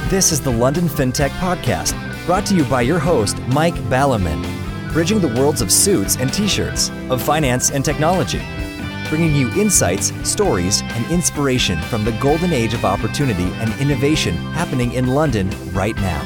This is the London FinTech Podcast, brought to you by your host, Mike Ballerman, bridging the worlds of suits and t-shirts, of finance and technology, bringing you insights, stories, and inspiration from the golden age of opportunity and innovation happening in London right now.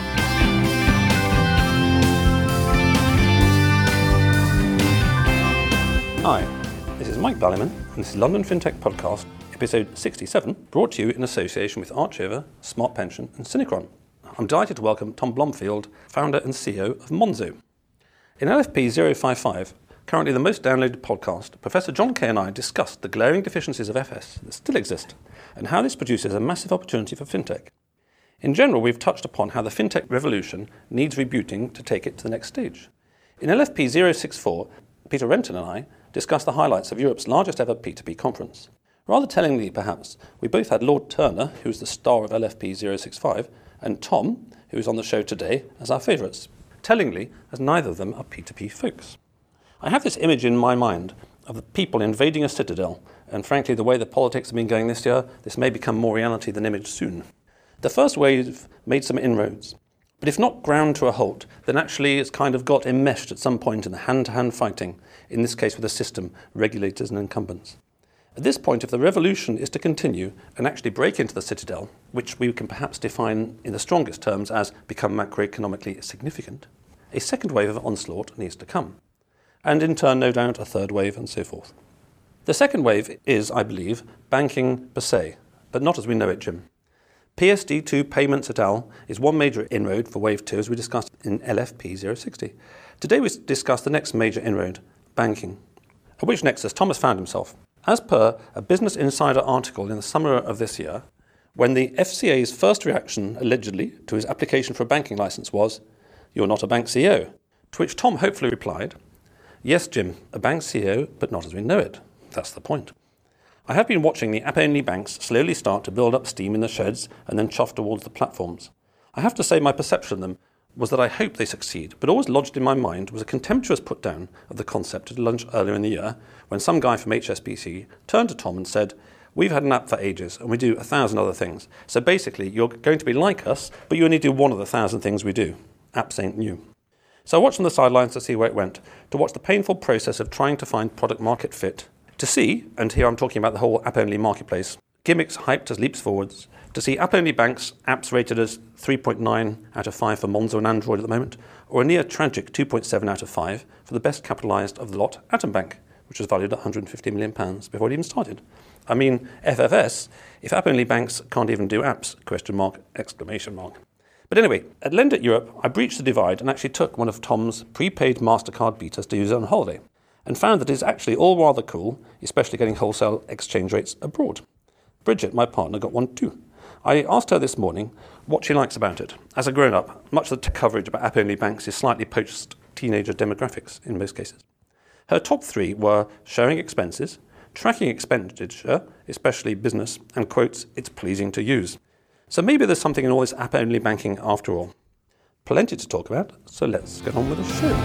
Hi, this is Mike Ballerman, and this is London FinTech Podcast, episode 67, brought to you in association with Archover, Smart Pension and Synchron. I'm delighted to welcome Tom Blomfield, founder and CEO of Monzo. In LFP 055, currently the most downloaded podcast, Professor John Kay and I discussed the glaring deficiencies of FS that still exist and how this produces a massive opportunity for FinTech. In general, we've touched upon how the FinTech revolution needs rebooting to take it to the next stage. In LFP 064, Peter Renton and I discussed the highlights of Europe's largest ever P2P conference. Rather tellingly, perhaps, we both had Lord Turner, who is the star of LFP 065, and Tom, who is on the show today, as our favourites. Tellingly, as neither of them are P2P folks. I have this image in my mind of the people invading a citadel, and frankly, the way the politics have been going this year, this may become more reality than image soon. The first wave made some inroads, but if not ground to a halt, then actually it's kind of got enmeshed at some point in the hand-to-hand fighting, in this case with the system, regulators and incumbents. At this point, if the revolution is to continue and actually break into the citadel, which we can perhaps define in the strongest terms as become macroeconomically significant, a second wave of onslaught needs to come. And in turn, no doubt, a third wave and so forth. The second wave is, I believe, banking per se, but not as we know it, Jim. PSD2 payments et al. Is one major inroad for wave 2, as we discussed in LFP 060. Today we discuss the next major inroad, banking. At which nexus Thomas found himself. As per a Business Insider article in the summer of this year, when the FCA's first reaction, allegedly, to his application for a banking licence was, "You're not a bank CEO," to which Tom hopefully replied, "Yes, Jim, a bank CEO, but not as we know it. That's the point." I have been watching the app-only banks slowly start to build up steam in the sheds and then chuff towards the platforms. I have to say my perception of them was that I hope they succeed, but always lodged in my mind was a contemptuous put-down of the concept at lunch earlier in the year when some guy from HSBC turned to Tom and said, "We've had an app for ages and we do 1,000 other things. So basically you're going to be like us, but you only do one of the 1,000 things we do. Apps ain't new." So I watched from the sidelines to see where it went, to watch the painful process of trying to find product market fit, to see, and here I'm talking about the whole app-only marketplace, gimmicks hyped as leaps forwards, to see app-only banks, apps rated as 3.9 out of 5 for Monzo and Android at the moment, or a near tragic 2.7 out of 5 for the best capitalised of the lot, Atom Bank, which was valued at £150 million before it even started. I mean, FFS, if app-only banks can't even do apps, ? But anyway, at Lend at Europe, I breached the divide and actually took one of Tom's prepaid MasterCard betas to use on holiday, and found that it's actually all rather cool, especially getting wholesale exchange rates abroad. Bridget, my partner, got one too. I asked her this morning what she likes about it. As a grown-up, much of the coverage about app-only banks is slightly post-teenager demographics in most cases. Her top 3 were sharing expenses, tracking expenditure, especially business, and quotes, "It's pleasing to use." So maybe there's something in all this app-only banking after all. Plenty to talk about, so let's get on with the show.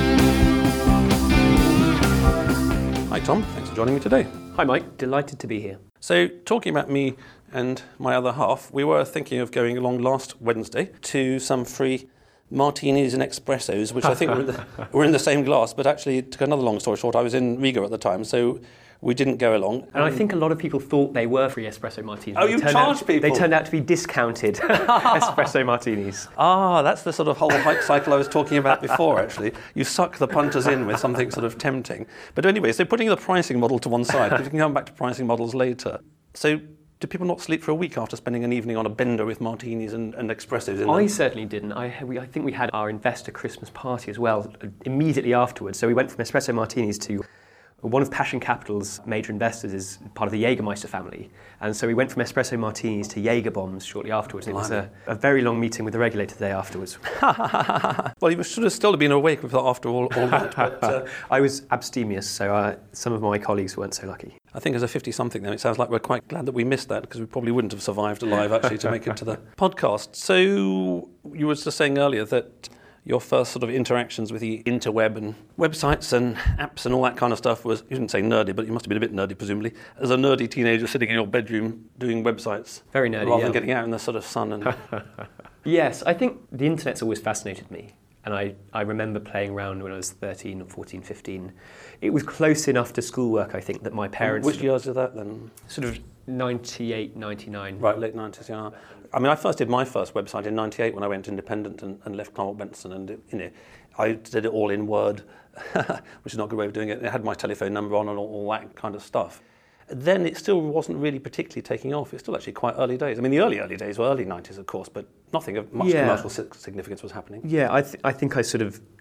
Hi Tom, thanks for joining me today. Hi Mike, delighted to be here. So talking about me and my other half, we were thinking of going along last Wednesday to some free martinis and espressos, which I think were in the same glass, but actually, to cut another long story short, I was in Riga at the time, so we didn't go along. And I think a lot of people thought they were free espresso martinis. Oh, you charged people? They turned out to be discounted espresso martinis. Ah, that's the sort of whole hype cycle I was talking about before, actually. You suck the punters in with something sort of tempting. But anyway, so putting the pricing model to one side, because we can come back to pricing models later. So do people not sleep for a week after spending an evening on a bender with martinis and espressos in them? I certainly didn't. I think we had our investor Christmas party as well immediately afterwards. So we went from espresso martinis to one of Passion Capital's major investors is part of the Jägermeister family. And so we went from espresso martinis to Jaeger bombs shortly afterwards. It was a very long meeting with the regulator the day afterwards. Well, you should have still been awake after all that. But, I was abstemious, so some of my colleagues weren't so lucky. I think as a 50-something then, it sounds like we're quite glad that we missed that, because we probably wouldn't have survived alive actually to make it to the podcast. So you were just saying earlier that your first sort of interactions with the interweb and websites and apps and all that kind of stuff was, you didn't say nerdy, but you must have been a bit nerdy, presumably, as a nerdy teenager sitting in your bedroom doing websites. Very nerdy, rather than getting out in the sort of sun. And Yes, I think the internet's always fascinated me. And I remember playing around when I was 13 or 14, 15. It was close enough to schoolwork, I think, that my parents... Which years is that then? Sort of 98, 99. Right, late 90s, yeah. I mean, I first did my first website in 98 when I went independent and left Claremont Benson, and I did it all in Word, which is not a good way of doing it. It had my telephone number on and all that kind of stuff. Then it still wasn't really particularly taking off. It's still actually quite early days. I mean, the early days were early 90s, of course, but nothing of much commercial significance was happening. Yeah, I think I sort of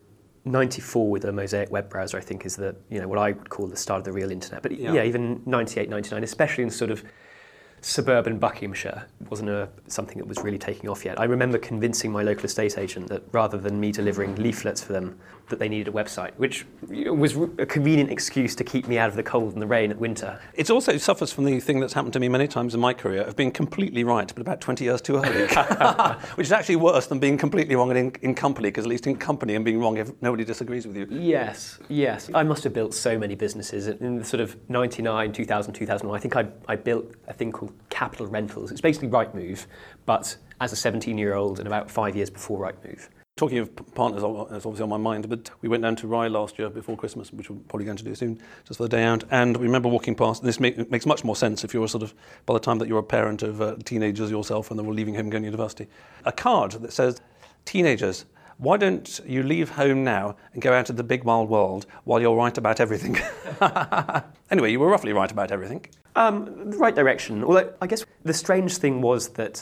94 with a Mosaic web browser, I think, is the what I would call the start of the real internet. But yeah, even 98, 99, especially in sort of suburban Buckinghamshire, wasn't something that was really taking off yet. I remember convincing my local estate agent that rather than me delivering leaflets for them, that they needed a website, which was a convenient excuse to keep me out of the cold and the rain at winter. It also suffers from the thing that's happened to me many times in my career of being completely right, but about 20 years too early, which is actually worse than being completely wrong in company, because at least in company and being wrong if nobody disagrees with you. Yes. I must have built so many businesses. In the sort of 99, 2000, 2001, I think I built a thing called Capital Rentals. It's basically Rightmove, but as a 17-year-old and about 5 years before Rightmove. Talking of partners, it's obviously on my mind, but we went down to Rye last year before Christmas, which we're probably going to do soon, just for the day out, and we remember walking past, and this makes much more sense if you're sort of, by the time that you're a parent of teenagers yourself and they're all leaving home going to university, a card that says, "Teenagers, why don't you leave home now and go out into the big wild world while you're right about everything?" Anyway, you were roughly right about everything. The right direction. Although I guess the strange thing was that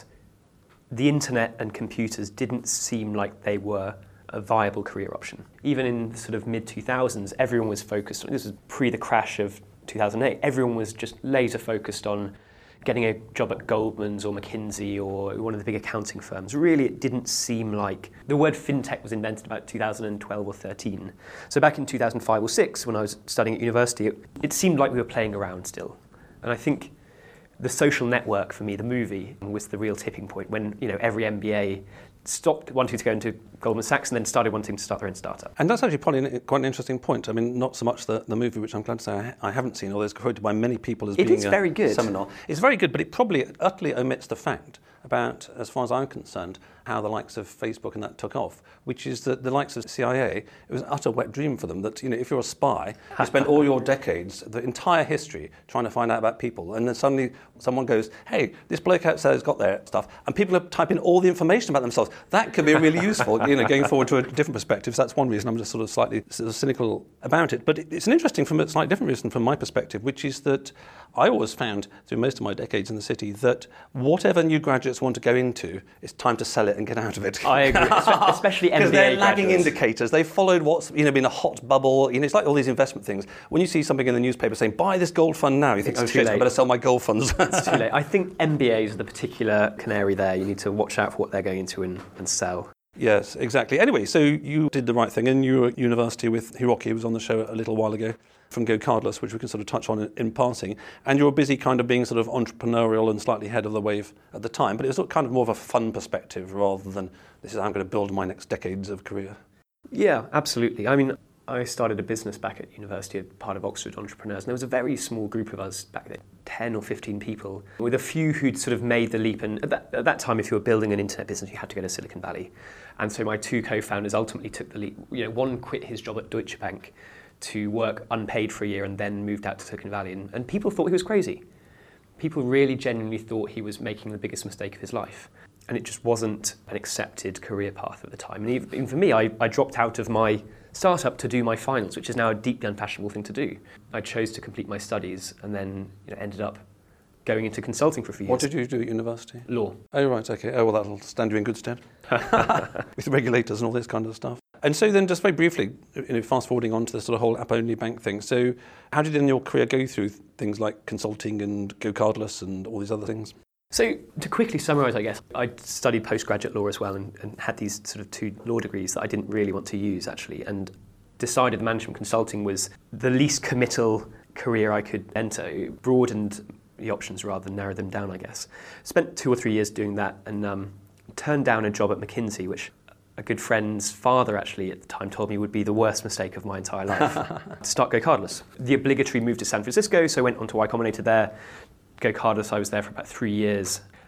the internet and computers didn't seem like they were a viable career option. Even in the sort of mid-2000s, everyone was focused on, this was pre the crash of 2008, everyone was just laser focused on getting a job at Goldman's or McKinsey or one of the big accounting firms. Really, it didn't seem like... The word fintech was invented about 2012 or 13. So back in 2005 or 6, when I was studying at university, it seemed like we were playing around still. And I think The Social Network, for me, the movie, was the real tipping point when every MBA stopped wanting to go into Goldman Sachs and then started wanting to start their own startup. And that's actually probably quite an interesting point. I mean, not so much the movie, which I'm glad to say I haven't seen, although it's quoted by many people as being very good. Seminal. It's very good, but it probably utterly omits the fact about, as far as I'm concerned, how the likes of Facebook and that took off, which is that the likes of CIA, it was an utter wet dream for them that, if you're a spy, you spend all your decades, the entire history, trying to find out about people, and then suddenly someone goes, "Hey, this bloke outside has got their stuff," and people are typing all the information about themselves. That could be really useful, going forward to a different perspective. So that's one reason I'm just sort of slightly cynical about it. But it's an interesting, from a slightly different reason from my perspective, which is that I always found, through most of my decades in the city, that whatever new graduates want to go into, it's time to sell it and get out of it. I agree, especially MBA because they're lagging graduates. Indicators. They followed what's been a hot bubble. It's like all these investment things. When you see something in the newspaper saying, "Buy this gold fund now," you think, "Oh shit, I better sell my gold funds." It's too late. I think MBAs are the particular canary there. You need to watch out for what they're going into and sell. Yes, exactly. Anyway, so you did the right thing, and you were at university with Hiroki, who was on the show a little while ago, from Go Cardless, which we can sort of touch on in passing. And you were busy kind of being sort of entrepreneurial and slightly ahead of the wave at the time, but it was kind of more of a fun perspective rather than, this is how I'm going to build my next decades of career. Yeah, absolutely. I mean, I started a business back at university, part of Oxford Entrepreneurs, and there was a very small group of us back then, 10 or 15 people, with a few who'd sort of made the leap. And at that time, if you were building an internet business, you had to go to Silicon Valley. And so my two co-founders ultimately took the leap. One quit his job at Deutsche Bank to work unpaid for a year and then moved out to Silicon Valley. And people thought he was crazy. People really genuinely thought he was making the biggest mistake of his life. And it just wasn't an accepted career path at the time. And even for me, I dropped out of my startup to do my finals, which is now a deeply unfashionable thing to do. I chose to complete my studies and then ended up going into consulting for a few years. What did you do at university? Law. Oh, right, okay. Oh, well, that'll stand you in good stead. With the regulators and all this kind of stuff. And so then, just very briefly, fast forwarding on to the sort of whole app-only bank thing. So how did in your career go through things like consulting and Go Cardless and all these other things? So to quickly summarise, I guess, I studied postgraduate law as well and had these sort of 2 law degrees that I didn't really want to use, actually, and decided management consulting was the least committal career I could enter. It broadened the options rather than narrow them down, I guess. Spent 2 or 3 years doing that and turned down a job at McKinsey, which a good friend's father actually at the time told me would be the worst mistake of my entire life, to start Go Cardless. The obligatory move to San Francisco, so I went on to Y Combinator there. Go Cardless, I was there for about 3 years.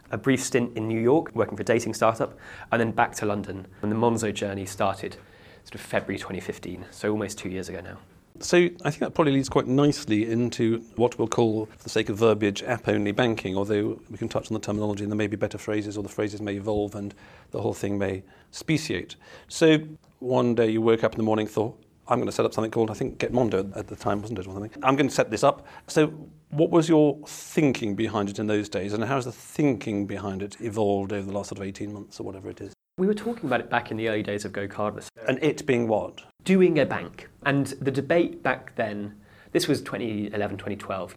a brief stint in New York working for a dating startup, and then back to London. And the Monzo journey started sort of February 2015, so almost 2 years ago now. So I think that probably leads quite nicely into what we'll call, for the sake of verbiage, app-only banking, although we can touch on the terminology and there may be better phrases, or the phrases may evolve and the whole thing may speciate. So one day you woke up in the morning and thought, I'm going to set up something called, I think, Getmondo at the time, wasn't it, or something? I'm going to set this up. So what was your thinking behind it in those days, and how has the thinking behind it evolved over the last sort of 18 months or whatever it is? We were talking about it back in the early days of Go Cardless. And it being what? Doing a bank. And the debate back then, this was 2011, 2012,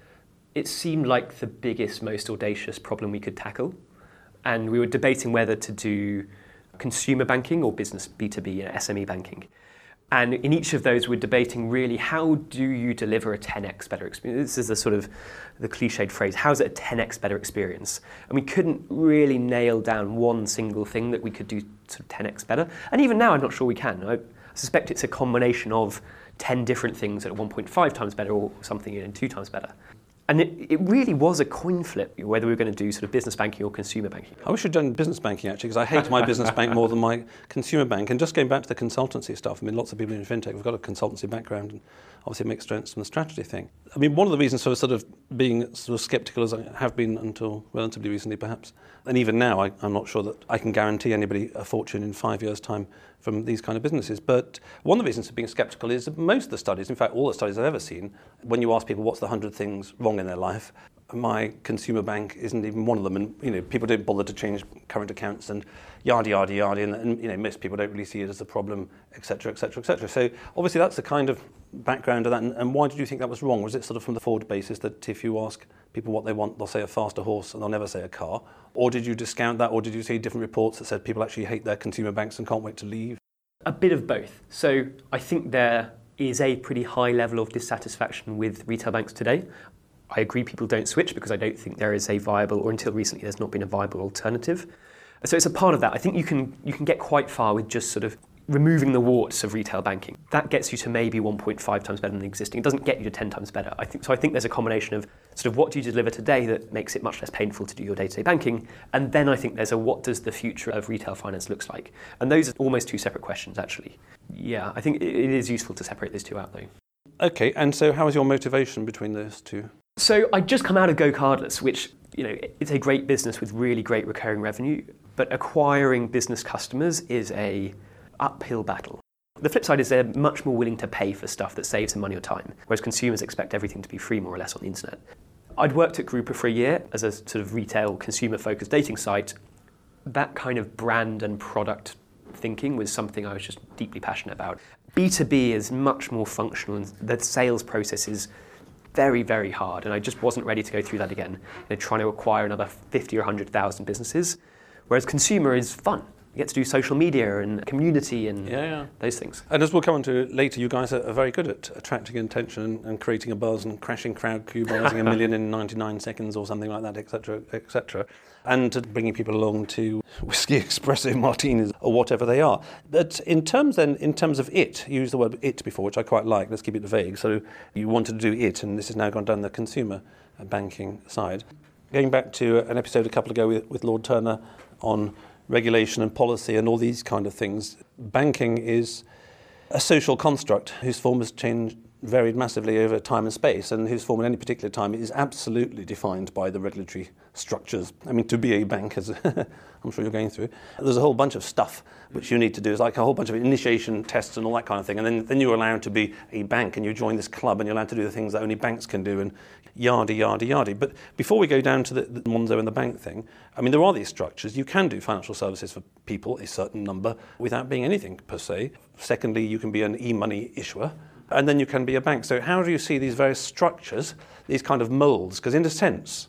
it seemed like the biggest, most audacious problem we could tackle. And we were debating whether to do consumer banking or business B2B, SME banking. And in each of those, we're debating really, how do you deliver a 10x better experience? This is the sort of the cliched phrase, how is it a 10x better experience? And we couldn't really nail down one single thing that we could do sort of 10x better. And even now, I'm not sure we can. I suspect it's a combination of 10 different things at 1.5 times better or something 2 times better. And it really was a coin flip whether we were going to do sort of business banking or consumer banking. I wish I'd done business banking, actually, because I hate my business bank more than my consumer bank. And just going back to the consultancy stuff, I mean, lots of people in fintech have got a consultancy background, and obviously it makes sense from the strategy thing. I mean, one of the reasons for sort of being sort of sceptical, as I have been until relatively recently, perhaps, and even now, I'm not sure that I can guarantee anybody a fortune in 5 years' time from these kind of businesses. But one of the reasons for being sceptical is that most of the studies, in fact, all the studies I've ever seen, when you ask people what's the 100 things wrong in their life, my consumer bank isn't even one of them. And, people don't bother to change current accounts and yada, yada, yada. And most people don't really see it as a problem, et cetera, et cetera, et cetera. So obviously that's the kind of background of that. And why did you think that was wrong? Was it sort of from the forward basis that if you ask people what they want, they'll say a faster horse and they'll never say a car? Or did you discount that? Or did you see different reports that said people actually hate their consumer banks and can't wait to leave? A bit of both. So I think there is a pretty high level of dissatisfaction with retail banks today. I agree people don't switch because I don't think there is a viable, or until recently there's not been a viable alternative. So it's a part of that. I think you can get quite far with just sort of removing the warts of retail banking. That gets you to maybe 1.5 times better than the existing. It doesn't get you to 10 times better. I think there's a combination of sort of what do you deliver today that makes it much less painful to do your day-to-day banking, and then I think there's a what does the future of retail finance looks like. And those are almost two separate questions, actually. Yeah, I think it is useful to separate those two out, though. Okay, and so how is your motivation between those two? So I just come out of Go Cardless, which, it's a great business with really great recurring revenue, but acquiring business customers is a uphill battle. The flip side is they're much more willing to pay for stuff that saves them money or time, whereas consumers expect everything to be free more or less on the internet. I'd worked at Grouper for a year as a sort of retail consumer-focused dating site. That kind of brand and product thinking was something I was just deeply passionate about. B2B is much more functional, and the sales process is very, very hard, and I just wasn't ready to go through that again. Trying to acquire another 50 or 100,000 businesses, whereas consumer is fun. You get to do social media and community and those things. And as we'll come on to later, you guys are very good at attracting attention and creating a buzz and crashing Crowdcube, 1 million in 99 seconds or something like that, etc., etc., and bringing people along to whiskey, espresso, martinis, or whatever they are. But in terms of it, you used the word it before, which I quite like. Let's keep it vague. So you wanted to do it, and this has now gone down the consumer banking side. Going back to an episode a couple ago with Lord Turner on regulation and policy and all these kind of things. Banking is a social construct whose form has varied massively over time and space, and whose form at any particular time is absolutely defined by the regulatory structures. I mean, to be a bank, as I'm sure you're going through, there's a whole bunch of stuff which you need to do. It's like a whole bunch of initiation tests and all that kind of thing, and then you're allowed to be a bank, and you join this club, and you're allowed to do the things that only banks can do, and yada, yada, yada. But before we go down to the Monzo and the bank thing, I mean, there are these structures. You can do financial services for people, a certain number, without being anything per se. Secondly, you can be an e-money issuer, and then you can be a bank. So how do you see these various structures, these kind of molds? Because in a sense,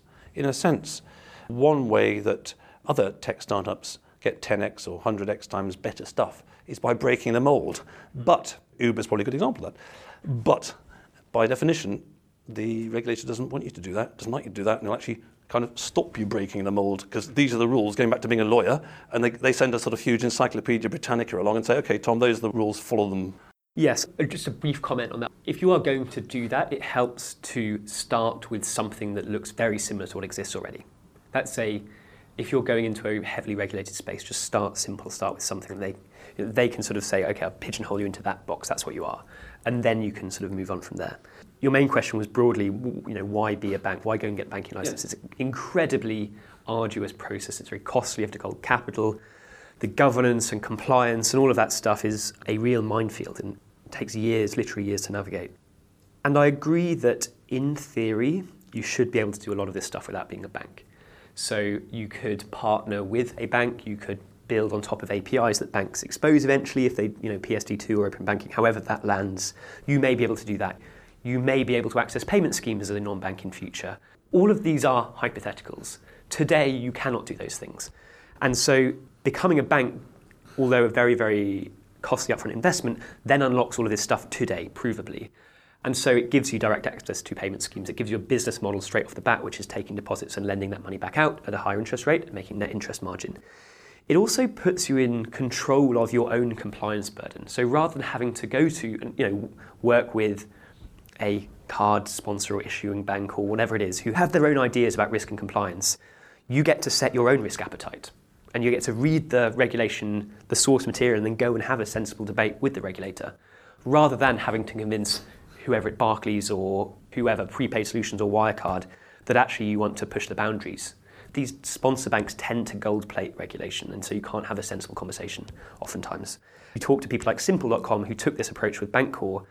one way that other tech startups get 10x or 100x times better stuff is by breaking the mold. But Uber's probably a good example of that. But by definition, the regulator doesn't want you to do that, doesn't like you to do that, and they'll actually kind of stop you breaking the mold, because these are the rules, going back to being a lawyer, and they send a sort of huge Encyclopedia Britannica along and say, okay, Tom, those are the rules, follow them. Yes, just a brief comment on that. If you are going to do that, it helps to start with something that looks very similar to what exists already. Let's say if you're going into a heavily regulated space, just start simple, start with something they can sort of say, okay, I'll pigeonhole you into that box, that's what you are. And then you can sort of move on from there. Your main question was broadly, why be a bank? Why go and get a banking license? Yeah. It's an incredibly arduous process. It's very costly. You have to hold capital. The governance and compliance and all of that stuff is a real minefield and it takes years, literally years to navigate. And I agree that in theory, you should be able to do a lot of this stuff without being a bank. So you could partner with a bank, you could build on top of APIs that banks expose eventually if they, PSD2 or open banking, however that lands, you may be able to do that. You may be able to access payment schemes as a non-bank in future. All of these are hypotheticals. Today, you cannot do those things. And so becoming a bank, although a very, very costly upfront investment, then unlocks all of this stuff today, provably. And so it gives you direct access to payment schemes. It gives you a business model straight off the bat, which is taking deposits and lending that money back out at a higher interest rate and making net interest margin. It also puts you in control of your own compliance burden. So rather than having to go to, work with a card sponsor or issuing bank or whatever it is, who have their own ideas about risk and compliance, you get to set your own risk appetite. And you get to read the regulation, the source material, and then go and have a sensible debate with the regulator, rather than having to convince whoever at Barclays or whoever, Prepaid Solutions or Wirecard, that actually you want to push the boundaries. These sponsor banks tend to gold plate regulation, and so you can't have a sensible conversation oftentimes. You talk to people like Simple.com who took this approach with Bancorp,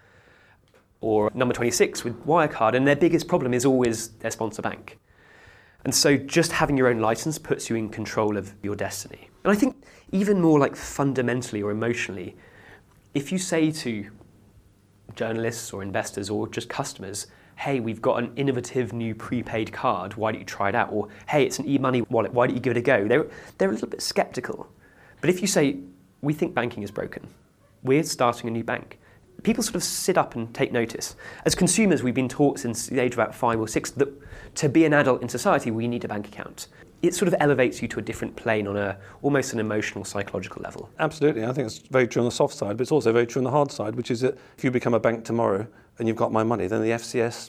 or Number 26 with Wirecard, and their biggest problem is always their sponsor bank. And so just having your own license puts you in control of your destiny. And I think even more like fundamentally or emotionally, if you say to journalists or investors or just customers, hey, we've got an innovative new prepaid card, why don't you try it out? Or, hey, it's an e-money wallet, why don't you give it a go? They're a little bit skeptical. But if you say, we think banking is broken, we're starting a new bank, people sort of sit up and take notice. As consumers, we've been taught since the age of about 5 or 6 that to be an adult in society, we need a bank account. It sort of elevates you to a different plane on almost an emotional, psychological level. Absolutely. I think it's very true on the soft side, but it's also very true on the hard side, which is that if you become a bank tomorrow and you've got my money, then the FCS,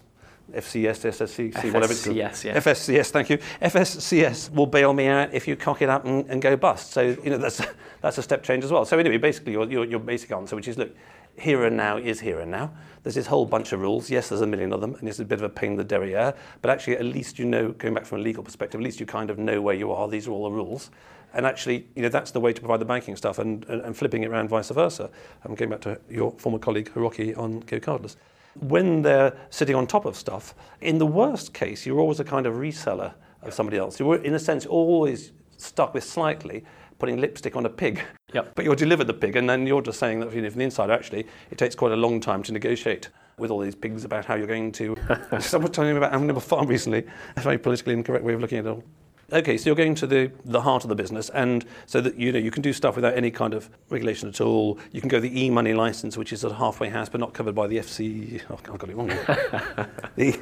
SSC, whatever it's called. FSCS, yeah. FSCS, thank you. FSCS will bail me out if you cock it up and go bust. So, that's a step change as well. So anyway, basically your basic answer, which is, look, here and now is here and now. There's this whole bunch of rules. Yes, there's a million of them, and it's a bit of a pain in the derriere, but actually at least going back from a legal perspective, at least you kind of know where you are. These are all the rules. And actually, that's the way to provide the banking stuff and flipping it around vice versa. I'm going back to your former colleague, Hiroki, on Go Cardless. When they're sitting on top of stuff, in the worst case, you're always a kind of reseller of somebody else. You're, in a sense, always stuck with slightly putting lipstick on a pig. Yep. But you're delivered the pig, and then you're just saying that from the inside, actually, it takes quite a long time to negotiate with all these pigs about how you're going to... Someone told me about having a farm recently. That's a very politically incorrect way of looking at it all. Okay, so you're going to the heart of the business, and so that you can do stuff without any kind of regulation at all. You can go the e-money license, which is a halfway house, but not covered by the FC. Oh, I've got it wrong. The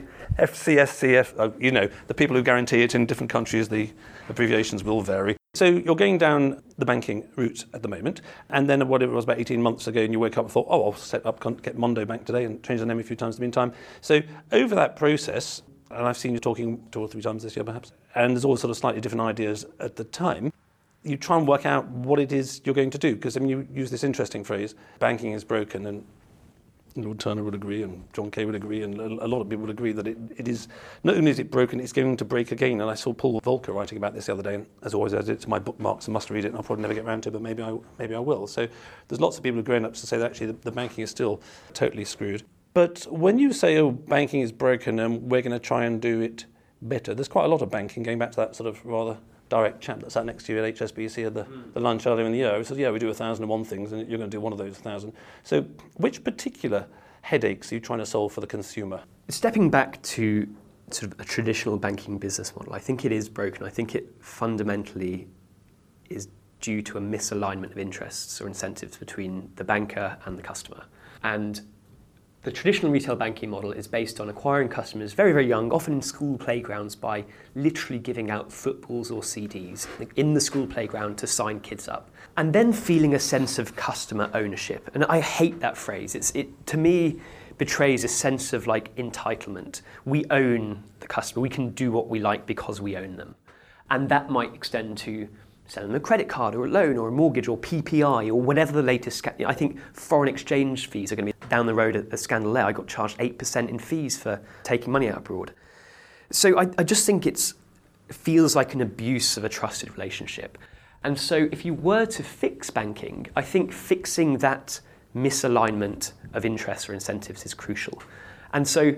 FCSCF. The people who guarantee it in different countries, the abbreviations will vary. So you're going down the banking route at the moment, and then whatever it was about 18 months ago, and you wake up and thought, oh, I'll set up, get Mondo Bank today, and change the name a few times in the meantime. So over that process. And I've seen you talking 2 or 3 times this year, perhaps. And there's always sort of slightly different ideas at the time. You try and work out what it is you're going to do. Because, you use this interesting phrase, banking is broken. And Lord Turner would agree, and John Kay would agree, and a lot of people would agree that it is, not only is it broken, it's going to break again. And I saw Paul Volcker writing about this the other day. And as always, I added it to my bookmarks and must read it. And I'll probably never get around to it, but maybe I will. So there's lots of people who've grown up to say that actually the banking is still totally screwed. But when you say, banking is broken and we're going to try and do it better, there's quite a lot of banking, going back to that sort of rather direct chap that sat next to you at HSBC at the lunch earlier in the year. He said, we do 1,001 things and you're going to do one of those 1,000. So which particular headaches are you trying to solve for the consumer? Stepping back to sort of a traditional banking business model, I think it is broken. I think it fundamentally is due to a misalignment of interests or incentives between the banker and the customer. And the traditional retail banking model is based on acquiring customers very, very young, often in school playgrounds, by literally giving out footballs or CDs in the school playground to sign kids up. And then feeling a sense of customer ownership. And I hate that phrase. It to me, betrays a sense of entitlement. We own the customer. We can do what we like because we own them. And that might extend to selling them a credit card or a loan or a mortgage or PPI or whatever the latest. I think foreign exchange fees are going to be down the road a scandal there. I got charged 8% in fees for taking money out abroad. So I just think it feels like an abuse of a trusted relationship. And so if you were to fix banking, I think fixing that misalignment of interests or incentives is crucial. And so,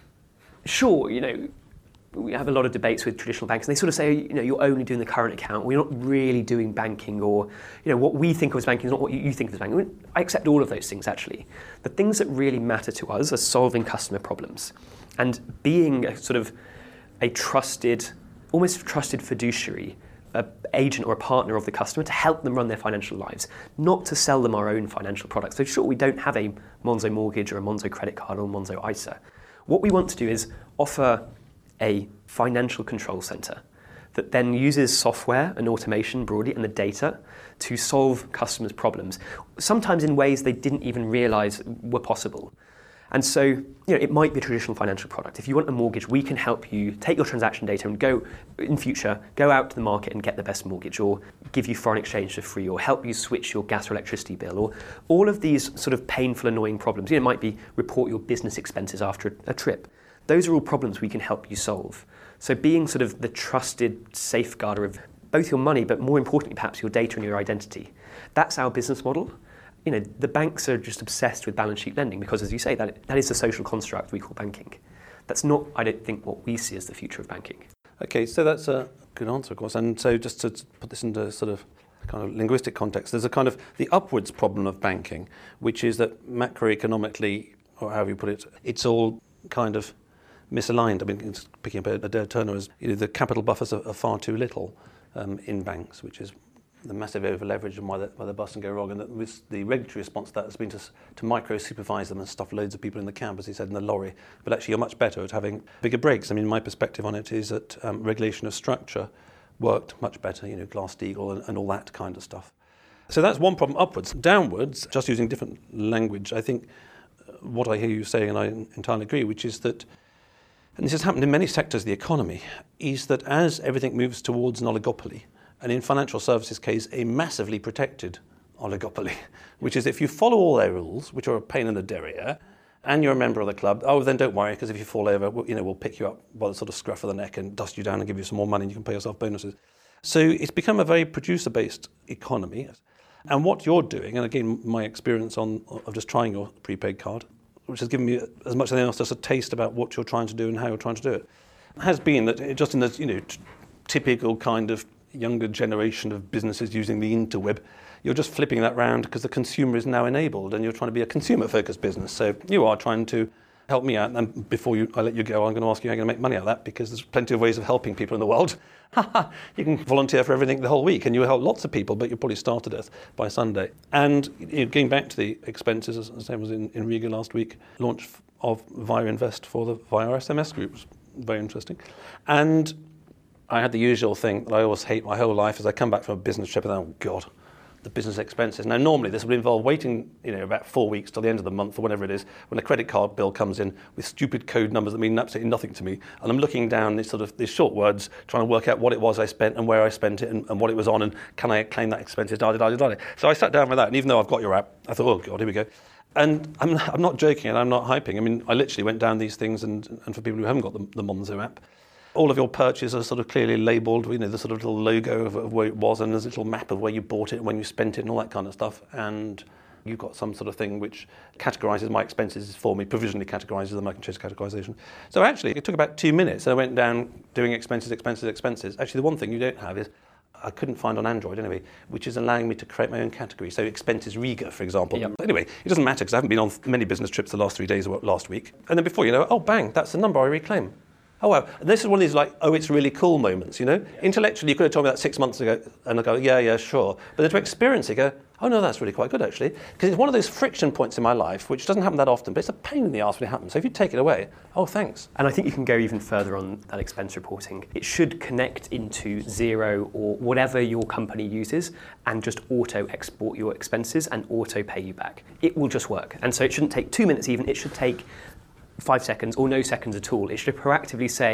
sure, we have a lot of debates with traditional banks, and they sort of say, you're only doing the current account, we're not really doing banking, or, what we think of as banking is not what you think of as banking. I accept all of those things, actually. The things that really matter to us are solving customer problems and being a trusted, almost trusted fiduciary, an agent or a partner of the customer to help them run their financial lives, not to sell them our own financial products. So sure, we don't have a Monzo mortgage or a Monzo credit card or a Monzo ISA. What we want to do is offer a financial control center that then uses software and automation broadly and the data to solve customers' problems, sometimes in ways they didn't even realize were possible. And so, it might be a traditional financial product. If you want a mortgage, we can help you take your transaction data and go out to the market and get the best mortgage, or give you foreign exchange for free, or help you switch your gas or electricity bill, or all of these sort of painful, annoying problems. It might be report your business expenses after a trip. Those are all problems we can help you solve. So being sort of the trusted safeguarder of both your money, but more importantly, perhaps your data and your identity. That's our business model. The banks are just obsessed with balance sheet lending because, as you say, that is the social construct we call banking. That's not, I don't think, what we see as the future of banking. Okay, so that's a good answer, of course. And so just to put this into sort of kind of linguistic context, there's a kind of the upwards problem of banking, which is that macroeconomically, or however you put it, it's all kind of misaligned. I mean, it's picking up Adair Turner as the capital buffers are far too little in banks, which is the massive over-leverage and why the bust and go wrong. And the regulatory response to that has been to micro-supervise them and stuff loads of people in the cab, as he said, in the lorry. But actually, you're much better at having bigger breaks. I mean, my perspective on it is that regulation of structure worked much better, Glass-Steagall and all that kind of stuff. So that's one problem upwards. Downwards, just using different language, I think what I hear you saying, and I entirely agree, which is that, and this has happened in many sectors of the economy, is that as everything moves towards an oligopoly, and in financial services case, a massively protected oligopoly, which is if you follow all their rules, which are a pain in the derriere, and you're a member of the club, then don't worry, because if you fall over, we'll pick you up by the sort of scruff of the neck and dust you down and give you some more money and you can pay yourself bonuses. So it's become a very producer-based economy. And what you're doing, and again, my experience of just trying your prepaid card, which has given me as much as anything else just a taste about what you're trying to do and how you're trying to do it, has been that just in the typical kind of younger generation of businesses using the interweb, you're just flipping that round because the consumer is now enabled and you're trying to be a consumer-focused business. So you are trying to help me out, and before I let you go, I'm going to ask you how you're going to make money out of that, because there's plenty of ways of helping people in the world. You can volunteer for everything the whole week and you help lots of people, but you'll probably starve to death by Sunday. And getting back to the expenses, as I was in Riga last week, launch of Via Invest for the Via SMS group was very interesting. And I had the usual thing that I always hate my whole life, as I come back from a business trip and oh God, the business expenses. Now normally this would involve waiting about 4 weeks till the end of the month or whatever it is, when a credit card bill comes in with stupid code numbers that mean absolutely nothing to me, and I'm looking down these short words trying to work out what it was I spent and where I spent it and what it was on and can I claim that expenses, So I sat down with that, and even though I've got your app, I thought, oh God, here we go. And I'm not joking and I'm not hyping. I mean, I literally went down these things, and for people who haven't got the Monzo app, all of your purchases are sort of clearly labelled, the sort of little logo of where it was, and there's a little map of where you bought it, when you spent it, and all that kind of stuff. And you've got some sort of thing which categorises my expenses for me, provisionally categorises them. I can change categorisation. So actually, it took about 2 minutes. I went down doing expenses. Actually, the one thing you don't have is, I couldn't find on Android anyway, which is allowing me to create my own category. So expenses Riga, for example. Yep. Anyway, it doesn't matter because I haven't been on many business trips the last 3 days or last week. And then before you know it, oh bang, that's the number I reclaim. Oh wow, and this is one of these it's really cool moments, Yeah. Intellectually, you could have told me that 6 months ago, and I go, yeah, sure. But then to experience it, you go, oh no, that's really quite good actually. Because it's one of those friction points in my life, which doesn't happen that often, but it's a pain in the arse when it happens. So if you take it away, oh thanks. And I think you can go even further on that expense reporting. It should connect into Xero or whatever your company uses and just auto-export your expenses and auto-pay you back. It will just work. And so it shouldn't take 2 minutes even, it should take 5 seconds or no seconds at all. It should proactively say,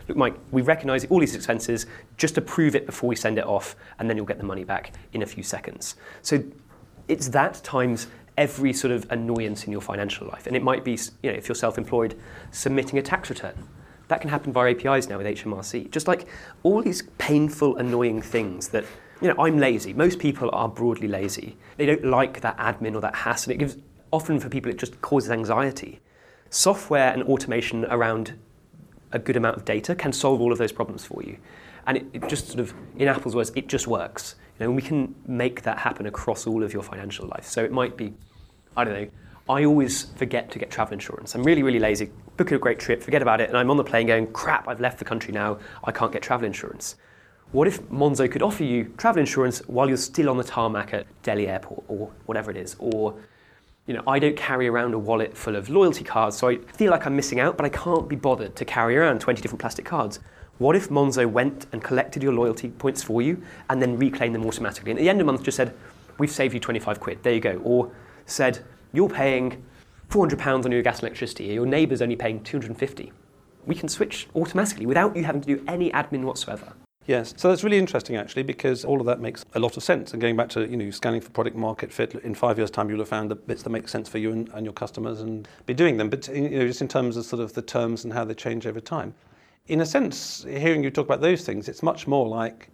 look, Mike, we recognise all these expenses, just approve it before we send it off, and then you'll get the money back in a few seconds. So it's that times every sort of annoyance in your financial life. And it might be, if you're self-employed, submitting a tax return. That can happen via APIs now with HMRC. Just like all these painful, annoying things that, I'm lazy. Most people are broadly lazy. They don't like that admin or that hassle. Often for people, it just causes anxiety. Software and automation around a good amount of data can solve all of those problems for you. And it just sort of, in Apple's words, it just works. We can make that happen across all of your financial life. So it might be, I don't know, I always forget to get travel insurance. I'm really, really lazy. Book a great trip, forget about it, and I'm on the plane going, crap, I've left the country now, I can't get travel insurance. What if Monzo could offer you travel insurance while you're still on the tarmac at Delhi Airport or whatever it is? Or, I don't carry around a wallet full of loyalty cards, so I feel like I'm missing out, but I can't be bothered to carry around 20 different plastic cards. What if Monzo went and collected your loyalty points for you and then reclaimed them automatically? And at the end of the month just said, we've saved you 25 quid, there you go. Or said, you're paying £400 on your gas and electricity, your neighbour's only paying 250. We can switch automatically without you having to do any admin whatsoever. Yes, so that's really interesting actually, because all of that makes a lot of sense. And going back to scanning for product market fit, in 5 years' time you'll have found the bits that make sense for you and your customers and be doing them. But just in terms of sort of the terms and how they change over time, in a sense, hearing you talk about those things, it's much more like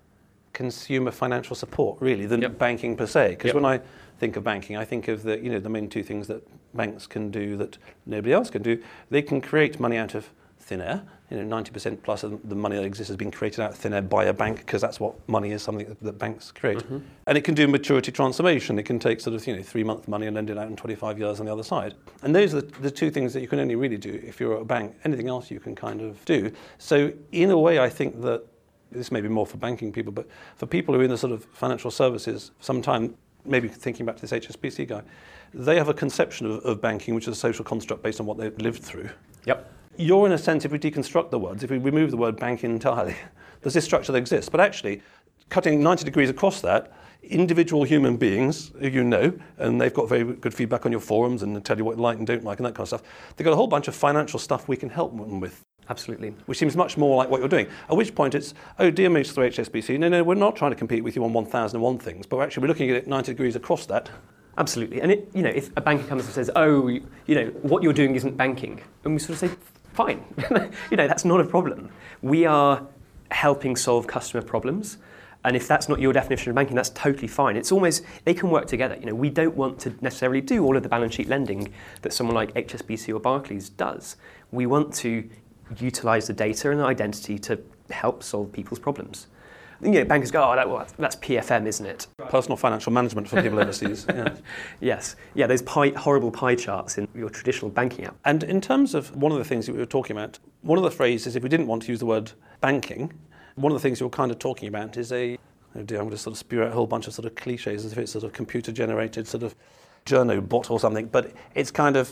consumer financial support really than banking per se. Because when I think of banking, I think of the main two things that banks can do that nobody else can do. They can create money out of thin air. 90% plus of the money that exists has been created out of thin air by a bank, because that's what money is, something that banks create. Mm-hmm. And it can do maturity transformation. It can take sort of 3-month money and lend it out in 25 years on the other side. And those are the two things that you can only really do if you're a bank. Anything else you can kind of do. So in a way, I think that this may be more for banking people, but for people who are in the sort of financial services, sometime maybe thinking back to this HSBC guy, they have a conception of banking which is a social construct based on what they've lived through. Yep. You're, in a sense, if we deconstruct the words, if we remove the word bank entirely, there's this structure that exists. But actually, cutting 90 degrees across that, individual human beings who and they've got very good feedback on your forums and tell you what you like and don't like and that kind of stuff, they've got a whole bunch of financial stuff we can help them with. Absolutely. Which seems much more like what you're doing. At which point it's, oh, dear Mr. HSBC, no, we're not trying to compete with you on 1001 things, but actually we're looking at it 90 degrees across that. Absolutely. And if a banker comes and says, oh, what you're doing isn't banking, and we sort of say, fine, that's not a problem. We are helping solve customer problems, and if that's not your definition of banking, that's totally fine. It's almost, they can work together. We don't want to necessarily do all of the balance sheet lending that someone like HSBC or Barclays does. We want to utilise the data and the identity to help solve people's problems. Bankers go, that's PFM, isn't it? Personal financial management for people overseas. Yeah. Yes. Yeah, those horrible pie charts in your traditional banking app. And in terms of one of the things that we were talking about, one of the phrases, if we didn't want to use the word banking, one of the things you were kind of talking about is I'm going to sort of spew out a whole bunch of sort of cliches as if it's sort of computer-generated sort of journo bot or something, but it's kind of,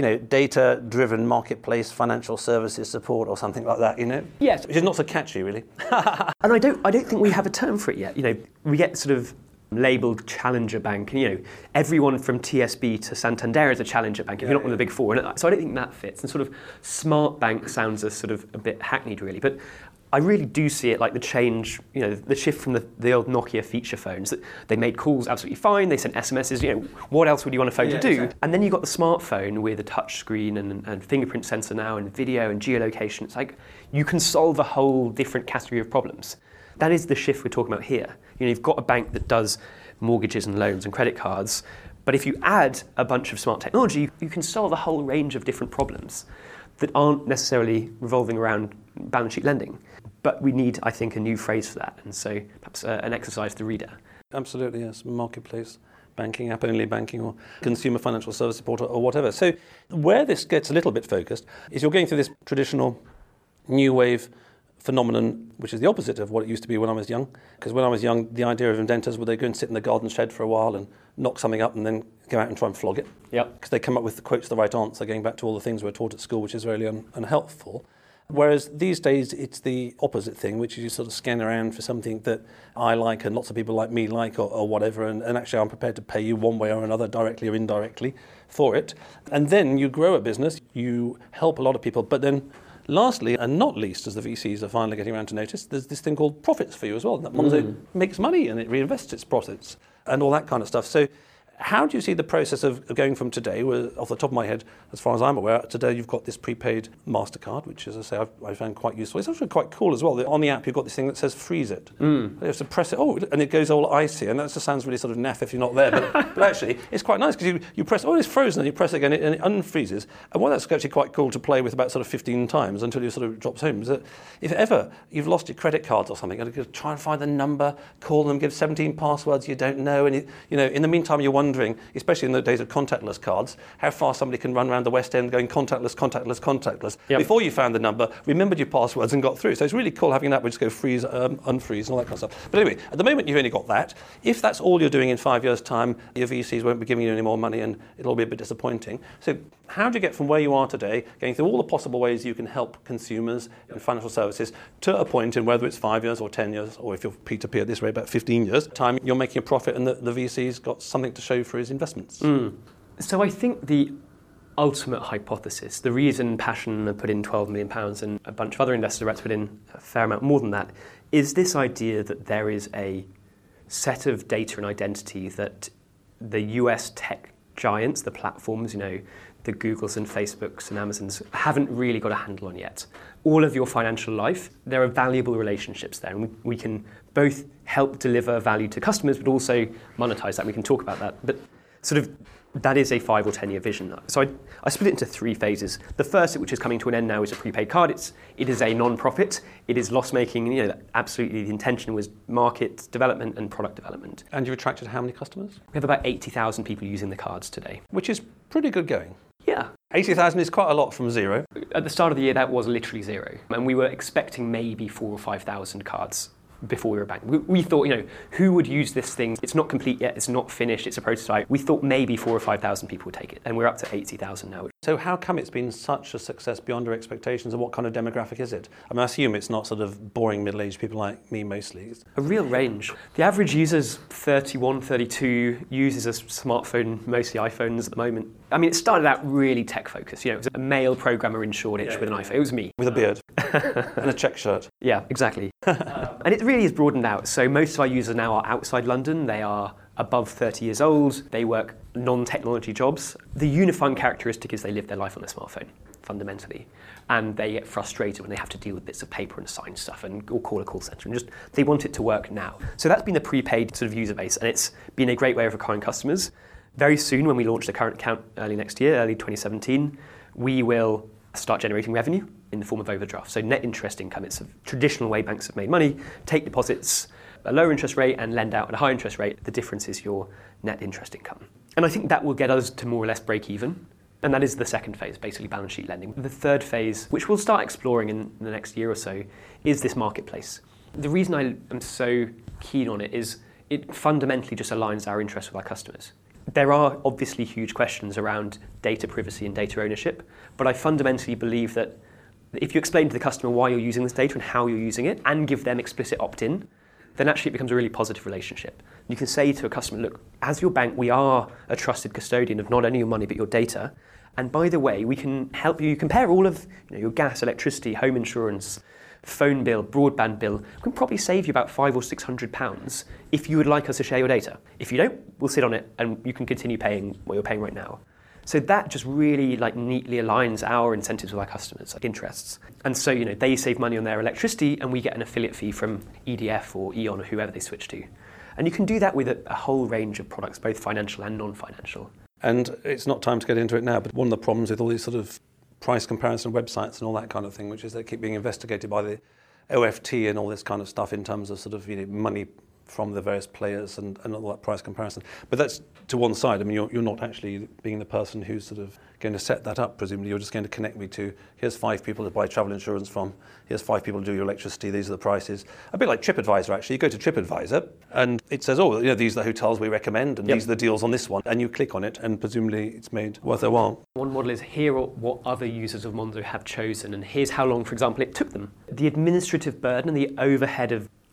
data-driven marketplace financial services support or something like that, Yes. Which is not so catchy, really. And I don't think we have a term for it yet. We get sort of labelled challenger bank, and everyone from TSB to Santander is a challenger bank if you're not one of the big four. And so I don't think that fits. And sort of smart bank sounds a bit hackneyed, really. But I really do see it like the change, the shift from the old Nokia feature phones, that they made calls absolutely fine, they sent SMSs, what else would you want a phone to do? Exactly. And then you got the smartphone with a touch screen and fingerprint sensor now and video and geolocation. It's like you can solve a whole different category of problems. That is the shift we're talking about here. You've got a bank that does mortgages and loans and credit cards, but if you add a bunch of smart technology, you can solve a whole range of different problems that aren't necessarily revolving around balance sheet lending. But we need, I think, a new phrase for that, and so perhaps an exercise for the reader. Absolutely, yes. Marketplace banking, app-only banking, or consumer financial service support, or whatever. So where this gets a little bit focused is you're going through this traditional new wave phenomenon, which is the opposite of what it used to be when I was young. Because when I was young, the idea of inventors would they go and sit in the garden shed for a while and knock something up and then go out and try and flog it. Yep. Because they come up with the quotes the right answer, going back to all the things we were taught at school, which is really unhelpful. Whereas these days it's the opposite thing, which is you sort of scan around for something that I like and lots of people like me like or whatever, and actually I'm prepared to pay you one way or another, directly or indirectly, for it. And then you grow a business, you help a lot of people, but then Lastly, and not least, as the VCs are finally getting around to notice, there's this thing called profits for you as well. That Monzo makes money and it reinvests its profits and all that kind of stuff. So how do you see the process of going from today, where, off the top of my head, as far as I'm aware, today you've got this prepaid MasterCard, which, as I say, I found quite useful. It's actually quite cool as well. On the app, you've got this thing that says freeze it. You have to press it, and it goes all icy, and that just sounds really sort of naff if you're not there. But actually, it's quite nice because you press, it's frozen, and you press it again, and it unfreezes. And well, that's actually quite cool to play with about sort of 15 times until you sort of drops home. Is that if ever you've lost your credit cards or something, you try and find the number, call them, give 17 passwords you don't know, and in the meantime, you're wondering, especially in the days of contactless cards, how far somebody can run around the West End going contactless. Yep. Before you found the number, remembered your passwords and got through. So it's really cool having that, which just go freeze, unfreeze, and all that kind of stuff. But anyway, at the moment you've only got that. If that's all you're doing in 5 years' time, your VCs won't be giving you any more money and it'll be a bit disappointing. So how do you get from where you are today, going through all the possible ways you can help consumers in financial services, to a point in whether it's 5 years or 10 years, or if you're P2P at this rate, about 15 years time, you're making a profit and the VC's got something to show for his investments? So I think the ultimate hypothesis, the reason Passion put in £12 million and a bunch of other investors about to put in a fair amount more than that, is this idea that there is a set of data and identity that the US tech giants, the platforms, the Googles and Facebooks and Amazons, haven't really got a handle on yet. All of your financial life, there are valuable relationships there, and we can both help deliver value to customers, but also monetize that. We can talk about that. But sort of that is a 5 or 10 year vision. So I split it into 3 phases. The first, which is coming to an end now, is a prepaid card. It is a non-profit. It is loss-making. Absolutely the intention was market development and product development. And you've attracted how many customers? We have about 80,000 people using the cards today. Which is pretty good going. Yeah. 80,000 is quite a lot from zero. At the start of the year, that was literally zero. And we were expecting maybe 4,000 or 5,000 cards before we were a bank. We thought, who would use this thing? It's not complete yet, it's not finished, it's a prototype. We thought maybe 4,000 or 5,000 people would take it, and we're up to 80,000 now. So how come it's been such a success beyond our expectations, and what kind of demographic is it? I assume it's not sort of boring middle-aged people like me mostly. A real range. The average user's 31, 32, uses a smartphone, mostly iPhones at the moment. It started out really tech-focused. It was a male programmer in Shoreditch with an iPhone. It was me. With a beard and a check shirt. Yeah, exactly. And it really is broadened out. So most of our users now are outside London. They are above 30 years old. They work non-technology jobs. The unifying characteristic is they live their life on their smartphone, fundamentally. And they get frustrated when they have to deal with bits of paper and sign stuff or call a call centre. And they want it to work now. So that's been the prepaid sort of user base. And it's been a great way of acquiring customers. Very soon, when we launch the current account early next year, early 2017, we will start generating revenue in the form of overdraft. So net interest income, it's a traditional way banks have made money. Take deposits at a lower interest rate and lend out at a higher interest rate. The difference is your net interest income. And I think that will get us to more or less break even. And that is the second phase, basically balance sheet lending. The third phase, which we'll start exploring in the next year or so, is this marketplace. The reason I am so keen on it is it fundamentally just aligns our interests with our customers. There are obviously huge questions around data privacy and data ownership, but I fundamentally believe that if you explain to the customer why you're using this data and how you're using it, and give them explicit opt-in, then actually it becomes a really positive relationship. You can say to a customer, look, as your bank, we are a trusted custodian of not only your money, but your data. And by the way, we can help you compare all of your gas, electricity, home insurance, phone bill, broadband bill. We can probably save you about £500 or £600 if you would like us to share your data. If you don't, we'll sit on it and you can continue paying what you're paying right now. So that just really neatly aligns our incentives with our customers' interests. And so they save money on their electricity and we get an affiliate fee from EDF or E.ON or whoever they switch to. And you can do that with a whole range of products, both financial and non-financial. And it's not time to get into it now, but one of the problems with all these sort of price comparison websites and all that kind of thing, which is they keep being investigated by the OFT and all this kind of stuff in terms of sort of money from the various players and all that price comparison. But that's to one side. You're not actually being the person who's sort of going to set that up, presumably. You're just going to connect me to, here's 5 people to buy travel insurance from, here's 5 people to do your electricity, these are the prices. A bit like TripAdvisor, actually. You go to TripAdvisor and it says, these are the hotels we recommend and these are the deals on this one. And you click on it and presumably it's made worth their while. One model is here are what other users of Monzo have chosen and here's how long, for example, it took them. The administrative burden and the overhead of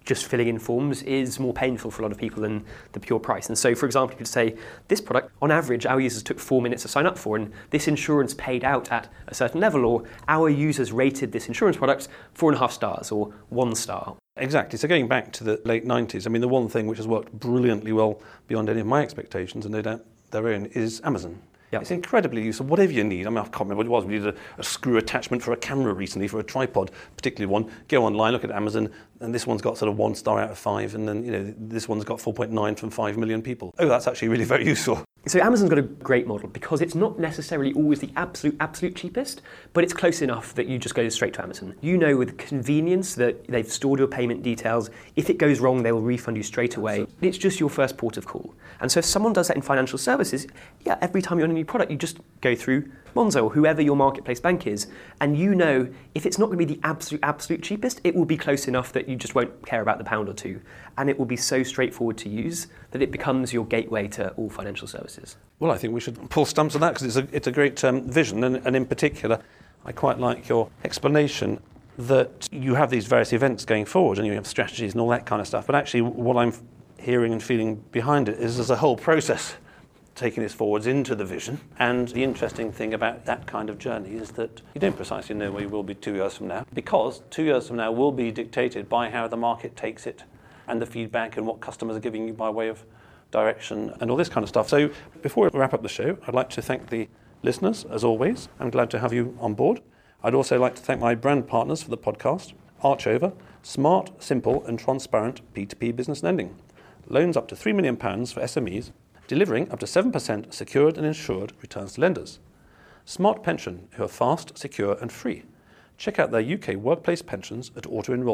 just filling in forms is more painful for a lot of people than the pure price. And so, for example, you could say, this product, on average, our users took 4 minutes to sign up for, and this insurance paid out at a certain level, or our users rated this insurance product 4.5 stars or 1 star. Exactly. So going back to the late 90s, I mean, the one thing which has worked brilliantly well beyond any of my expectations, and no doubt their own, is Amazon. Yep. It's incredibly useful, whatever you need. I mean, I can't remember what it was. We needed a screw attachment for a camera recently, for a tripod, particularly one. Go online, look at Amazon, and this one's got sort of 1 star out of 5, and then, this one's got 4.9 from 5 million people. Oh, that's actually really very useful. So Amazon's got a great model because it's not necessarily always the absolute cheapest, but it's close enough that you just go straight to Amazon. You know with convenience that they've stored your payment details. If it goes wrong, they'll refund you straight away. It's just your first port of call. And so if someone does that in financial services, every time you're on a new product, you just go through Monzo or whoever your marketplace bank is, and you know if it's not going to be the absolute cheapest, it will be close enough that you just won't care about the pound or two, and it will be so straightforward to use that it becomes your gateway to all financial services. Well, I think we should pull stumps on that because it's a great vision, and in particular, I quite like your explanation that you have these various events going forward and you have strategies and all that kind of stuff, but actually what I'm hearing and feeling behind it is there's a whole process taking this forwards into the vision. And the interesting thing about that kind of journey is that you don't precisely know where you will be 2 years from now, because 2 years from now will be dictated by how the market takes it and the feedback and what customers are giving you by way of direction and all this kind of stuff. So before we wrap up the show, I'd like to thank the listeners, as always. I'm glad to have you on board. I'd also like to thank my brand partners for the podcast, Archover, smart, simple and transparent P2P business lending. Loans up to £3 million for SMEs, delivering up to 7% secured and insured returns to lenders. Smart Pension, who are fast, secure and free. Check out their UK workplace pensions at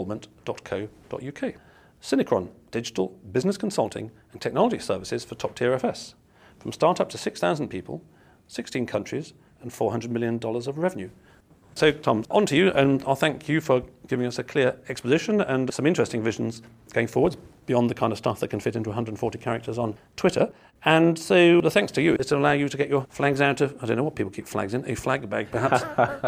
autoenrolment.co.uk. Synchron, digital, business consulting and technology services for top-tier FS. From startup to 6,000 people, 16 countries and $400 million of revenue. So, Tom, on to you, and I'll thank you for giving us a clear exposition and some interesting visions going forwards beyond the kind of stuff that can fit into 140 characters on Twitter. And so the thanks to you is to allow you to get your flags out of, I don't know what people keep flags in, a flag bag perhaps,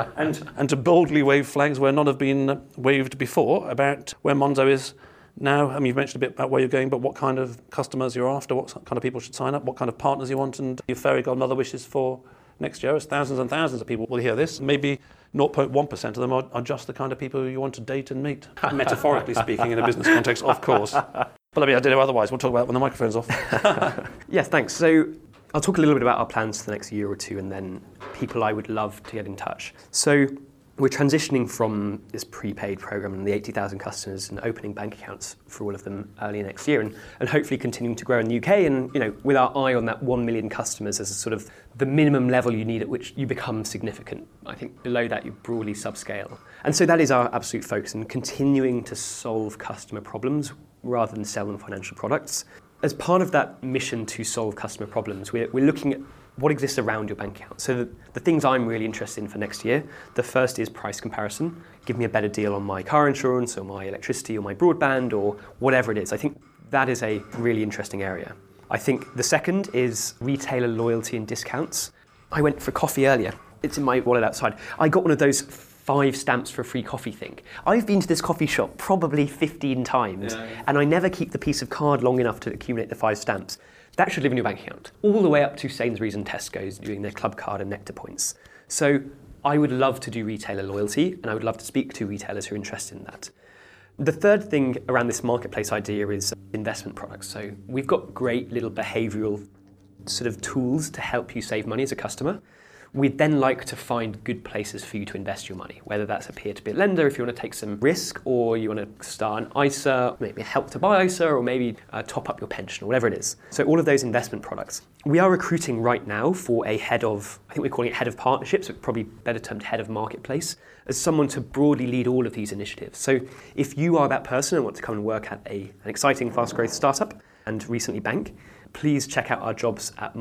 and to boldly wave flags where none have been waved before about where Monzo is now. I mean, you've mentioned a bit about where you're going, but what kind of customers you're after, what kind of people should sign up, what kind of partners you want, and your fairy godmother wishes for next year, as thousands and thousands of people will hear this. Maybe 0.1% of them are just the kind of people you want to date and meet, metaphorically speaking, in a business context, of course. But I mean, I don't know otherwise. We'll talk about it when the microphone's off. Yes, thanks. So I'll talk a little bit about our plans for the next year or two and then people I would love to get in touch. So we're transitioning from this prepaid program and the 80,000 customers and opening bank accounts for all of them early next year and hopefully continuing to grow in the UK and, with our eye on that 1 million customers as a sort of the minimum level you need at which you become significant. I think below that you broadly subscale. And so that is our absolute focus in continuing to solve customer problems rather than sell them financial products. As part of that mission to solve customer problems, we're looking at what exists around your bank account. So the things I'm really interested in for next year, the first is price comparison. Give me a better deal on my car insurance or my electricity or my broadband or whatever it is. I think that is a really interesting area. I think the second is retailer loyalty and discounts. I went for coffee earlier. It's in my wallet outside. I got one of those 5 stamps for a free coffee thing. I've been to this coffee shop probably 15 times and I never keep the piece of card long enough to accumulate the 5 stamps. That should live in your bank account, all the way up to Sainsbury's and Tesco's doing their club card and Nectar points. So I would love to do retailer loyalty and I would love to speak to retailers who are interested in that. The third thing around this marketplace idea is investment products. So we've got great little behavioural sort of tools to help you save money as a customer. We'd then like to find good places for you to invest your money, whether that's a peer-to-peer lender if you want to take some risk, or you want to start an ISA, maybe help to buy ISA, or maybe top up your pension, or whatever it is. So all of those investment products. We are recruiting right now for a head of, I think we're calling it head of partnerships, but probably better termed head of marketplace, as someone to broadly lead all of these initiatives. So if you are that person and want to come and work at an exciting fast growth startup and recently bank, please check out our jobs at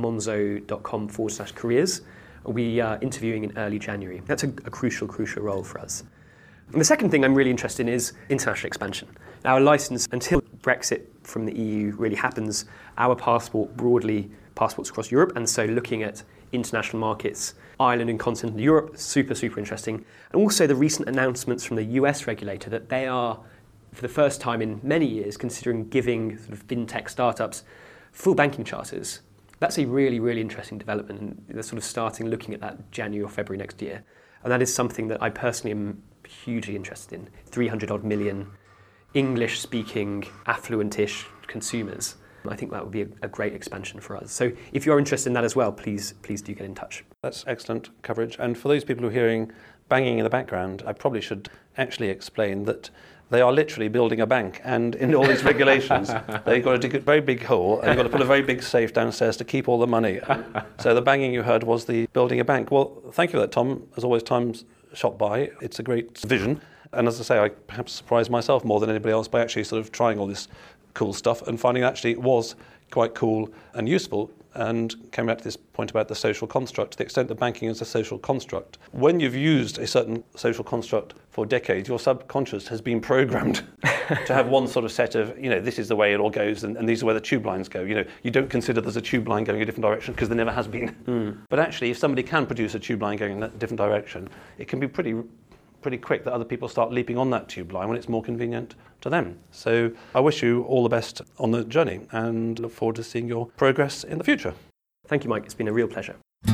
monzo.com/careers. We are interviewing in early January. That's a crucial role for us. And the second thing I'm really interested in is international expansion. Our license, until Brexit from the EU really happens, our passport broadly passports across Europe, and so looking at international markets, Ireland and continental Europe, super interesting. And also the recent announcements from the US regulator that they are for the first time in many years, considering giving sort of fintech startups full banking charters. That's a really, really interesting development, and they're sort of starting looking at that January or February next year. And that is something that I personally am hugely interested in. 300 odd million English-speaking, affluent-ish consumers. I think that would be a great expansion for us. So if you're interested in that as well, please do get in touch. That's excellent coverage. And for those people who are hearing banging in the background, I probably should actually explain that they are literally building a bank, and in all these regulations, they've got to dig a very big hole, and they've got to put a very big safe downstairs to keep all the money. So the banging you heard was the building a bank. Well, thank you for that, Tom. As always, time's shot by. It's a great vision. And as I say, I perhaps surprised myself more than anybody else by actually sort of trying all this cool stuff and finding actually it was quite cool and useful, and came back to this point about the social construct, to the extent that banking is a social construct. When you've used a certain social construct for decades, your subconscious has been programmed to have one sort of set of, this is the way it all goes, and these are where the tube lines go. You don't consider there's a tube line going a different direction because there never has been. But actually, if somebody can produce a tube line going in a different direction, it can be pretty quick that other people start leaping on that tube line when it's more convenient to them. So I wish you all the best on the journey and look forward to seeing your progress in the future. Thank you, Mike. It's been a real pleasure.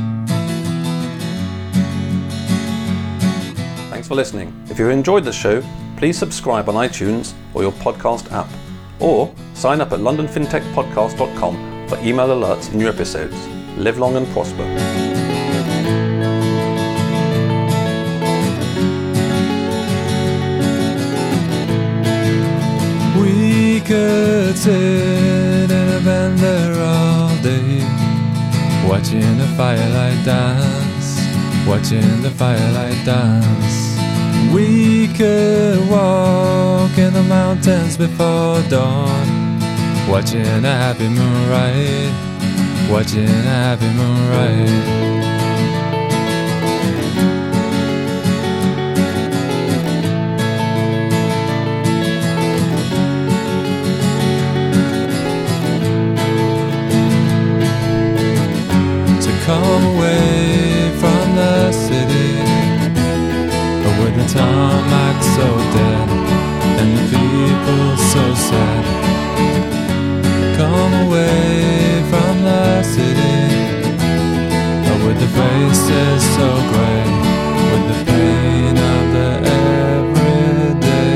Thanks for listening. If you enjoyed the show, please subscribe on iTunes or your podcast app, or sign up at londonfintechpodcast.com for email alerts for new episodes. Live long and prosper. We could sit in a band there all day, watching the firelight dance, watching the firelight dance. We could walk in the mountains before dawn, watching a happy moonrise, watching a happy moonrise. Come away from the city, with the tarmac so dead and the people so sad. Come away from the city, with the faces so grey, with the pain of the everyday.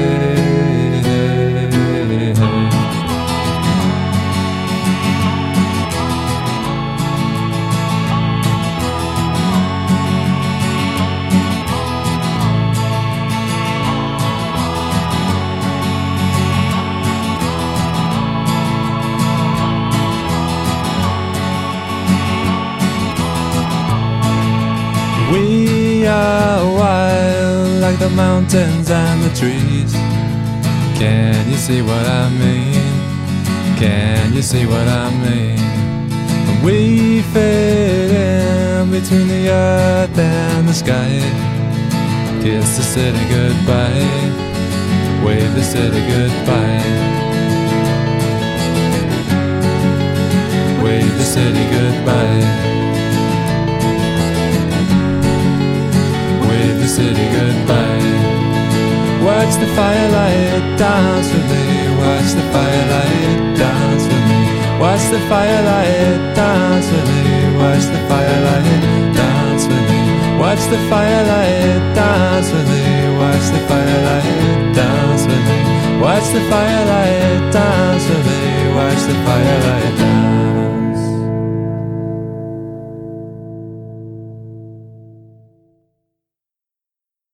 We are wild like the mountains and the trees. Can you see what I mean? Can you see what I mean? We fit in between the earth and the sky. Kiss the city goodbye, wave the city goodbye, wave the city goodbye. The city goodbye. Watch the firelight dance with me. Watch the firelight dance with me. Watch the firelight dance with me. Watch the firelight dance with me. Watch the firelight dance with me. Watch the firelight dance with me. Watch the firelight dance with me. Watch the firelight